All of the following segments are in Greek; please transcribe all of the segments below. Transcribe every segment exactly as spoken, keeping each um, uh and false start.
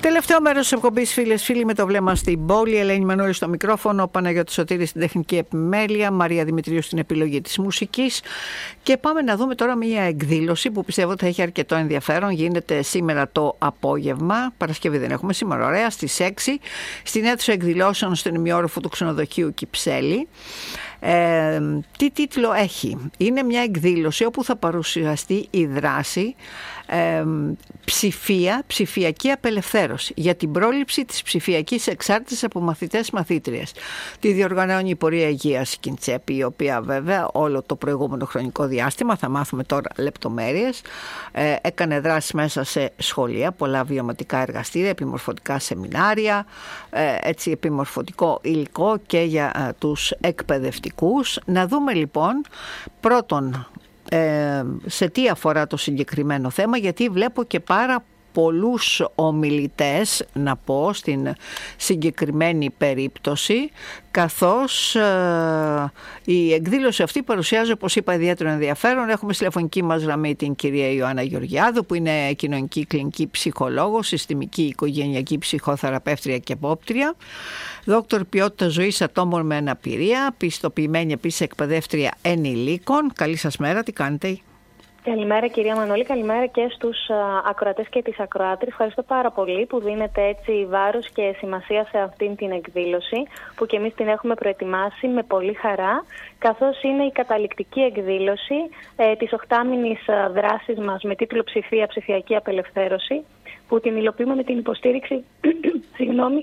Τελευταίο μέρος της εκπομπής, φίλες φίλοι, με το βλέμμα στην πόλη. Ελένη Μανώλη στο μικρόφωνο, Παναγιώτης Σωτήρης στην τεχνική επιμέλεια, Μαρία Δημητρίου στην επιλογή της μουσικής. Και πάμε να δούμε τώρα μια εκδήλωση που πιστεύω ότι θα έχει αρκετό ενδιαφέρον. Γίνεται σήμερα το απόγευμα, Παρασκευή δεν έχουμε σήμερα, ωραία, στις έξι, στην αίθουσα εκδηλώσεων στον ημιόροφο του ξενοδοχείου Κυψέλη. Ε, τι τίτλο έχει? Είναι μια εκδήλωση όπου θα παρουσιαστεί η δράση ε, ψηφία, ψηφιακή απελευθέρωση για την πρόληψη της ψηφιακής εξάρτησης από μαθητές μαθήτριες. Τη διοργανώνει η Πορεία Υγείας Κιντσέπη, η οποία βέβαια όλο το προηγούμενο χρονικό διάστημα, θα μάθουμε τώρα λεπτομέρειες, ε, έκανε δράσεις μέσα σε σχολεία, πολλά βιωματικά εργαστήρια, επιμορφωτικά σεμινάρια, ε, έτσι επιμορφωτικό υλικό και για ε, τους εκπαιδευτικούς. Να δούμε λοιπόν πρώτον ε, σε τι αφορά το συγκεκριμένο θέμα, γιατί βλέπω και πάρα πολλούς ομιλητές, να πω, στην συγκεκριμένη περίπτωση, καθώς ε, η εκδήλωση αυτή παρουσιάζει, όπως είπα, ιδιαίτερο ενδιαφέρον. Έχουμε στη τηλεφωνική μας γραμμή την κυρία Ιωάννα Γεωργιάδου, που είναι κοινωνική κλινική ψυχολόγος, συστημική οικογενειακή ψυχοθεραπεύτρια και επόπτρια, δόκτωρ ποιότητας ζωής ατόμων με αναπηρία, πιστοποιημένη επίσης εκπαιδεύτρια ενηλίκων. Καλή σας μέρα, τι κάνετε? Καλημέρα κυρία Μανώλη, καλημέρα και στους ακροατές και τις ακροάτρες. Ευχαριστώ πάρα πολύ που δίνετε έτσι βάρος και σημασία σε αυτήν την εκδήλωση, που και εμείς την έχουμε προετοιμάσει με πολύ χαρά, καθώς είναι η καταληκτική εκδήλωση ε, της οχτάμηνης δράσης μας με τίτλο «Ψηφία, ψηφιακή απελευθέρωση», που την υλοποιούμε με την υποστήριξη συγγνώμη,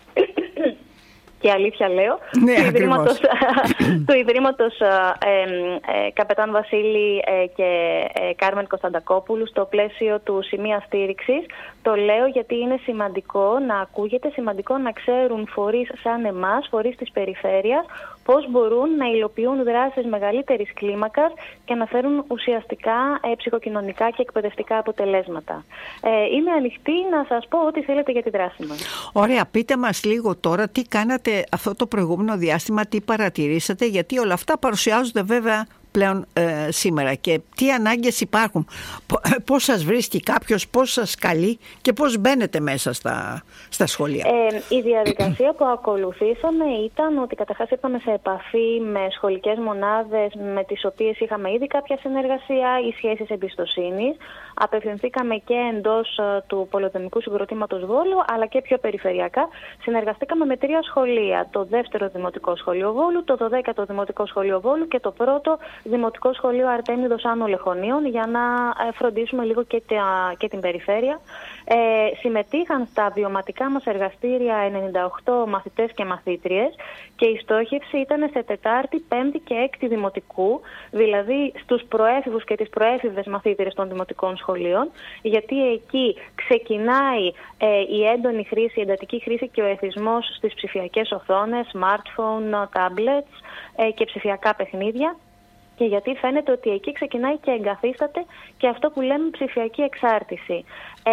και αλήθεια λέω, ναι, του Ιδρύματος, του Ιδρύματος ε, ε, Καπετάν Βασίλη ε, και ε, Κάρμεν Κωνσταντακόπουλου στο πλαίσιο του Σημεία Στήριξης. Το λέω γιατί είναι σημαντικό να ακούγεται, σημαντικό να ξέρουν φορείς σαν εμάς, φορείς της περιφέρειας, πώς μπορούν να υλοποιούν δράσεις μεγαλύτερης κλίμακας και να φέρουν ουσιαστικά ε, ψυχοκοινωνικά και εκπαιδευτικά αποτελέσματα. Ε, είμαι ανοιχτή να σας πω ό,τι θέλετε για τη δράση μας. Ωραία, πείτε μας λίγο τώρα τι κάνατε αυτό το προηγούμενο διάστημα, τι παρατηρήσατε, γιατί όλα αυτά παρουσιάζονται βέβαια πλέον ε, σήμερα, και τι ανάγκες υπάρχουν, πώς σας βρίσκει κάποιος, πώς σας καλεί και πώς μπαίνετε μέσα στα, στα σχολεία. Ε, η διαδικασία που ακολουθήσαμε ήταν ότι καταρχάς ήρθαμε σε επαφή με σχολικές μονάδες με τις οποίες είχαμε ήδη κάποια συνεργασία ή σχέσεις εμπιστοσύνης. Απευθυνθήκαμε και εντός uh, του Πολυδομικού Συγκροτήματος Βόλου, αλλά και πιο περιφερειακά. Συνεργαστήκαμε με τρία σχολεία. Το δεύτερο Δημοτικό Σχολείο Βόλου, το δωδέκατο Δημοτικό Σχολείο Βόλου και το πρώτο Δημοτικό Σχολείο Αρτέμιδος Άνω Λεχωνίων, για να uh, φροντίσουμε λίγο και, τα, και την περιφέρεια. Ε, συμμετείχαν στα βιωματικά μας εργαστήρια ενενήντα οκτώ μαθητές και μαθήτριες, και η στόχευση ήταν σε Τετάρτη, Πέμπτη και Έκτη Δημοτικού, δηλαδή στους προέφηβους και τις προέφηβες μαθήτριες των δημοτικών σχολείων, γιατί εκεί ξεκινάει ε, η έντονη χρήση, η εντατική χρήση και ο εθισμός στις ψηφιακές οθόνες, smartphone, tablets ε, και ψηφιακά παιχνίδια. Και γιατί φαίνεται ότι εκεί ξεκινάει και εγκαθίσταται και αυτό που λέμε ψηφιακή εξάρτηση.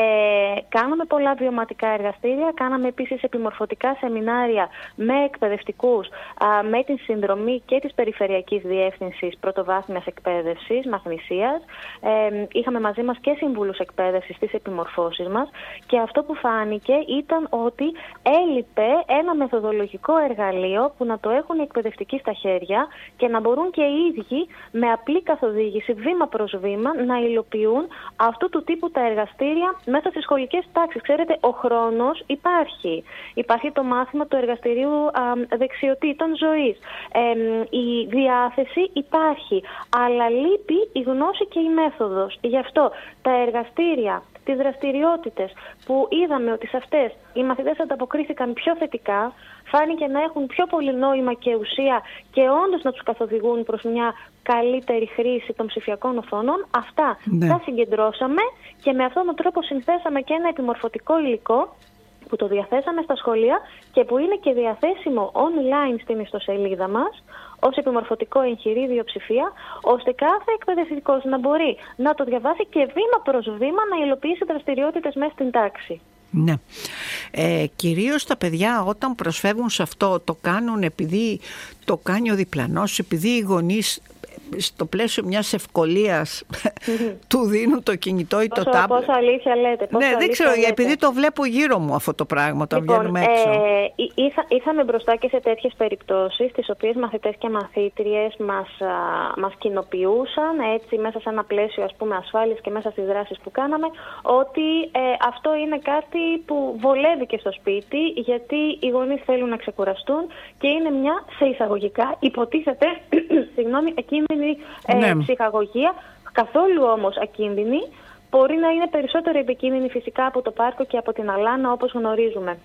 Ε, κάναμε πολλά βιωματικά εργαστήρια, κάναμε επίσης επιμορφωτικά σεμινάρια με εκπαιδευτικούς, α, με την συνδρομή και της Περιφερειακής Διεύθυνσης Πρωτοβάθμιας Εκπαίδευσης, Μαθνησίας. Ε, είχαμε μαζί μας και συμβούλους εκπαίδευσης στις επιμορφώσεις μας, και αυτό που φάνηκε ήταν ότι έλειπε ένα μεθοδολογικό εργαλείο που να το έχουν οι εκπαιδευτικοί στα χέρια και να μπορούν και οι ίδιοι με απλή καθοδήγηση, βήμα προς βήμα, να υλοποιούν αυτού του τύπου τα εργαστήρια μέσα στις σχολικές τάξεις. Ξέρετε, ο χρόνος υπάρχει. Υπάρχει το μάθημα του εργαστηρίου α, δεξιοτήτων ζωής. Ε, η διάθεση υπάρχει, αλλά λείπει η γνώση και η μέθοδος. Γι' αυτό τα εργαστήρια, τις δραστηριότητες που είδαμε ότι σε αυτές οι μαθητές ανταποκρίθηκαν πιο θετικά, φάνηκε να έχουν πιο πολύ νόημα και ουσία και όντως να τους καθοδηγούν προς μια καλύτερη χρήση των ψηφιακών οθόνων. Αυτά ναι. τα συγκεντρώσαμε και με αυτόν τον τρόπο συνθέσαμε και ένα επιμορφωτικό υλικό που το διαθέσαμε στα σχολεία και που είναι και διαθέσιμο online στην ιστοσελίδα μας ως επιμορφωτικό εγχειρίδιο ψηφία, ώστε κάθε εκπαιδευτικός να μπορεί να το διαβάσει και βήμα προς βήμα να υλοποιήσει δραστηριότητες μέσα στην τάξη. Ναι. Ε, κυρίως τα παιδιά όταν προσφεύγουν σε αυτό το κάνουν επειδή το κάνει ο διπλανός, επειδή οι γονείς στο πλαίσιο μιας ευκολίας του δίνουν το κινητό ή το πόσο, τάμπλετ. Πόσο αλήθεια λέτε. Πόσο ναι, αλήθεια δεν ξέρω, λέτε. επειδή το βλέπω γύρω μου αυτό το πράγμα όταν λοιπόν, βγαίνουμε έξω. Ε, ήρθα, ήρθαμε μπροστά και σε τέτοιες περιπτώσεις, τις οποίες μαθητές και μαθήτριες μας, α, μας κοινοποιούσαν, έτσι, μέσα σε ένα πλαίσιο, ας πούμε, ασφάλειας και μέσα στις δράσεις που κάναμε, ότι ε, αυτό είναι κάτι που βολεύει και στο σπίτι, γιατί οι γονείς θέλουν να ξεκουραστούν και είναι μια, σε εισαγωγικά, υποτίθεται, συγγνώμη, ακίνδυνη ε, ναι. ψυχαγωγία, καθόλου όμως ακίνδυνη. Μπορεί να είναι περισσότερο επικίνδυνη φυσικά από το πάρκο και από την αλάνα, όπως γνωρίζουμε.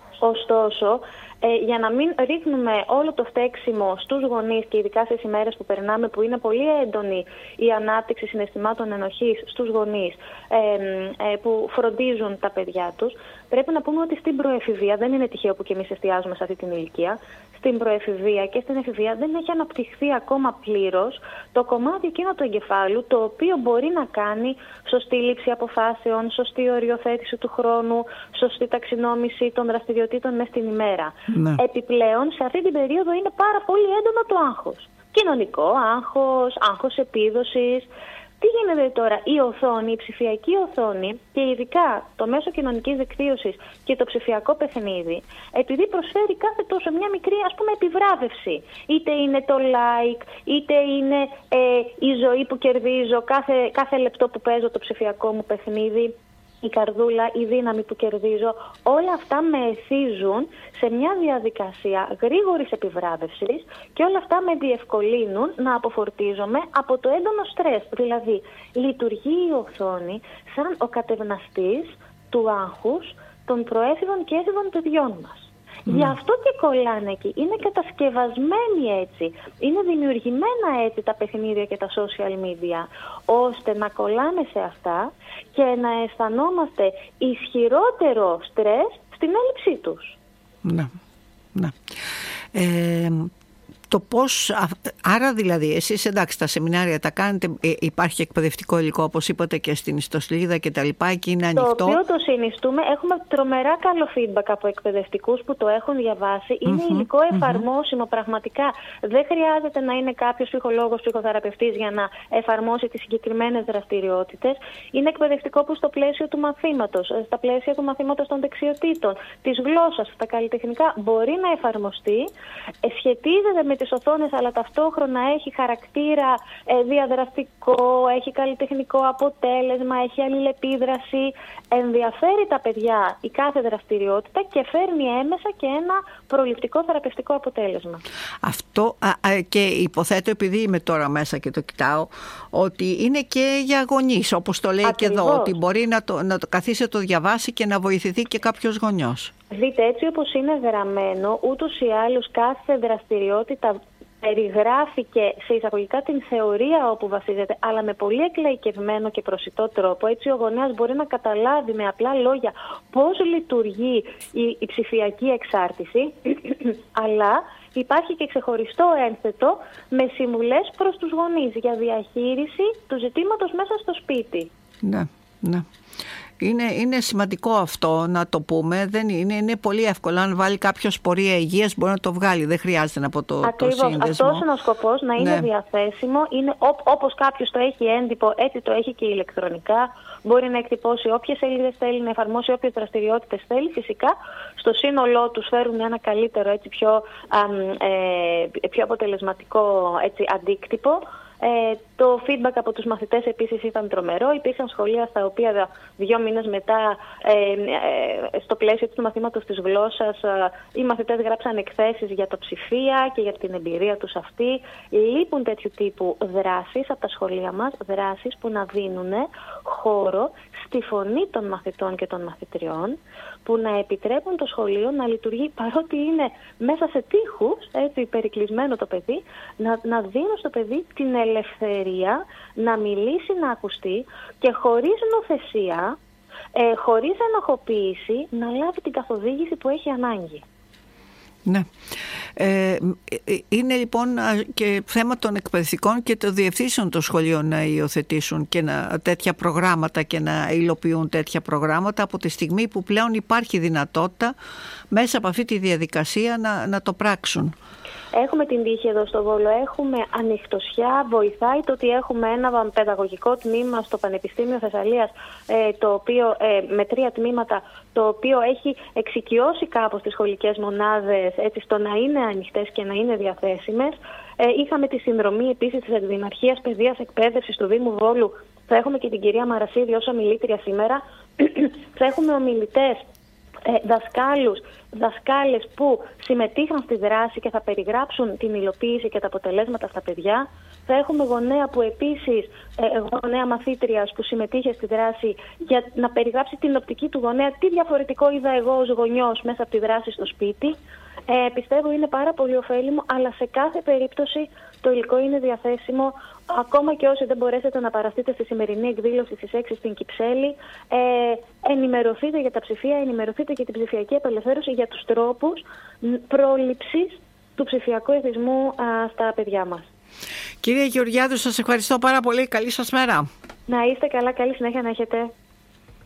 Ωστόσο, ε, για να μην ρίχνουμε όλο το φταίξιμο στους γονείς και ειδικά στις ημέρες που περνάμε, που είναι πολύ έντονη η ανάπτυξη συναισθημάτων ενοχής στους γονείς ε, ε, που φροντίζουν τα παιδιά τους, πρέπει να πούμε ότι στην προεφηβεία, δεν είναι τυχαίο που και εμείς εστιάζουμε σε αυτή την ηλικία, στην προεφηβεία και στην εφηβεία δεν έχει αναπτυχθεί ακόμα πλήρως το κομμάτι εκείνο του εγκεφάλου, το οποίο μπορεί να κάνει σωστή λήψη αποφάσεων, σωστή οριοθέτηση του χρόνου, σωστή ταξινόμηση των δραστηριοτήτων μες στην ημέρα. Ναι. Επιπλέον, σε αυτή την περίοδο είναι πάρα πολύ έντονο το άγχος. Κοινωνικό άγχος, άγχος επίδοσης. Τι γίνεται τώρα, η οθόνη, η ψηφιακή οθόνη και ειδικά το μέσο κοινωνικής δικτύωσης και το ψηφιακό παιχνίδι, επειδή προσφέρει κάθε τόσο μια μικρή, ας πούμε, επιβράβευση. Είτε είναι το like, είτε είναι ε, η ζωή που κερδίζω, κάθε, κάθε λεπτό που παίζω το ψηφιακό μου παιχνίδι, η καρδούλα, η δύναμη που κερδίζω, όλα αυτά με εθίζουν σε μια διαδικασία γρήγορης επιβράβευσης και όλα αυτά με διευκολύνουν να αποφορτίζομαι από το έντονο στρες. Δηλαδή, λειτουργεί η οθόνη σαν ο κατευναστής του άγχους των προέφηβων και έφηβων παιδιών μας. Mm. Γι' αυτό και κολλάνε εκεί. Είναι κατασκευασμένοι έτσι. Είναι δημιουργημένα έτσι τα παιχνίδια και τα social media, ώστε να κολλάμε σε αυτά και να αισθανόμαστε ισχυρότερο στρες στην έλλειψή τους. Ναι, ναι. Ε, το πώς, άρα δηλαδή εσείς εντάξει τα σεμινάρια τα κάνετε, υπάρχει εκπαιδευτικό υλικό όπως είπατε και στην ιστοσελίδα και τα λοιπά και είναι ανοιχτό. Το οποίο το συνιστούμε, έχουμε τρομερά καλό feedback από εκπαιδευτικούς που το έχουν διαβάσει, είναι mm-hmm, υλικό εφαρμόσιμο mm-hmm. πραγματικά. Δεν χρειάζεται να είναι κάποιος ψυχολόγος, ψυχοθεραπευτής για να εφαρμόσει τις συγκεκριμένες δραστηριότητες. Είναι εκπαιδευτικό που στο πλαίσιο του μαθήματος, στα πλαίσια του μαθήματος των δεξιοτήτων, της γλώσσας, τα καλλιτεχνικά μπορεί να εφαρμοστεί, σχετίζεται με τις οθόνες, αλλά ταυτόχρονα έχει χαρακτήρα ε, διαδραστικό, έχει καλλιτεχνικό αποτέλεσμα, έχει αλληλεπίδραση. Ενδιαφέρει τα παιδιά η κάθε δραστηριότητα και φέρνει έμεσα και ένα προληπτικό θεραπευτικό αποτέλεσμα. Αυτό α, α, και υποθέτω, επειδή είμαι τώρα μέσα και το κοιτάω, ότι είναι και για γονείς, όπως το λέει Ακριβώς. και εδώ, ότι μπορεί να το, να το καθίσει, να το διαβάσει και να βοηθηθεί και κάποιος γονιός. Δείτε, έτσι όπως είναι γραμμένο, ούτως ή άλλως κάθε δραστηριότητα περιγράφει και σε εισαγωγικά την θεωρία όπου βασίζεται, αλλά με πολύ εκλαϊκευμένο και προσιτό τρόπο. Έτσι ο γονέας μπορεί να καταλάβει με απλά λόγια πώς λειτουργεί η, η ψηφιακή εξάρτηση, αλλά υπάρχει και ξεχωριστό ένθετο με συμβουλές προς τους γονείς για διαχείριση του ζητήματος μέσα στο σπίτι. Ναι, ναι. Είναι, είναι σημαντικό αυτό να το πούμε. Δεν είναι, είναι πολύ εύκολο. Αν βάλει κάποιος πορεία υγείας μπορεί να το βγάλει. Δεν χρειάζεται να πω το, το σύνδεσμο. Αυτός είναι ο σκοπός, να είναι ναι. διαθέσιμο. Είναι ό, όπως κάποιος το έχει έντυπο, έτσι το έχει και ηλεκτρονικά. Μπορεί να εκτυπώσει όποιες σελίδες θέλει, να εφαρμόσει όποιες δραστηριότητες θέλει. Φυσικά στο σύνολό τους φέρουν ένα καλύτερο, έτσι, πιο, α, ε, πιο αποτελεσματικό έτσι, αντίκτυπο. Ε, το feedback από τους μαθητές επίσης ήταν τρομερό. Υπήρξαν σχολεία στα οποία δύο μήνες μετά, ε, ε, στο πλαίσιο του μαθήματος της γλώσσας, ε, οι μαθητές γράψαν εκθέσεις για το ψηφία και για την εμπειρία τους αυτή. Λείπουν τέτοιου τύπου δράσεις από τα σχολεία μας, δράσεις που να δίνουν χώρο στη φωνή των μαθητών και των μαθητριών, που να επιτρέπουν το σχολείο να λειτουργεί, παρότι είναι μέσα σε τείχους, έτσι περικλεισμένο το παιδί, να, να δίνουν στο παιδί την ελευθερία να μιλήσει, να ακουστεί και χωρίς νοθεσία, ε, χωρίς ενοχοποίηση, να λάβει την καθοδήγηση που έχει ανάγκη. Ναι. Ε, είναι λοιπόν και θέμα των εκπαιδευτικών και των διευθύνσεων των σχολείων να υιοθετήσουν και να, τέτοια προγράμματα και να υλοποιούν τέτοια προγράμματα από τη στιγμή που πλέον υπάρχει δυνατότητα μέσα από αυτή τη διαδικασία να, να το πράξουν. Έχουμε την τύχη εδώ στο Βόλο, έχουμε ανοιχτοσιά, βοηθάει το ότι έχουμε ένα παιδαγωγικό τμήμα στο Πανεπιστήμιο Θεσσαλίας, ε, το οποίο, ε, με τρία τμήματα, το οποίο έχει εξοικειώσει κάπως τις σχολικές μονάδες έτσι, στο να είναι ανοιχτές και να είναι διαθέσιμες. Ε, είχαμε τη συνδρομή επίσης της Αντιδημαρχίας Παιδείας Εκπαίδευσης του Δήμου Βόλου. Θα έχουμε και την κυρία Μαρασίδη ως ομιλήτρια σήμερα. Θα έχουμε ομιλητές, ε, δασκάλους, δασκάλες που συμμετείχαν στη δράση και θα περιγράψουν την υλοποίηση και τα αποτελέσματα στα παιδιά. Θα έχουμε γονέα που επίσης, ε, γονέα μαθήτριας που συμμετείχε στη δράση για να περιγράψει την οπτική του γονέα, τι διαφορετικό είδα εγώ ως γονιός μέσα από τη δράση στο σπίτι. Ε, πιστεύω είναι πάρα πολύ ωφέλιμο, αλλά σε κάθε περίπτωση το υλικό είναι διαθέσιμο. Ακόμα και όσοι δεν μπορέσετε να παραστείτε στη σημερινή εκδήλωση στις έξι στην Κυψέλη, ε, ενημερωθείτε για τα ψηφία, ενημερωθείτε για την ψηφιακή απελευθέρωση, για τους τρόπους πρόληψης του ψηφιακού εθισμού α, στα παιδιά μας. Κυρία Γεωργιάδου, σας ευχαριστώ πάρα πολύ. Καλή σας μέρα. Να είστε καλά, καλή συνέχεια να έχετε.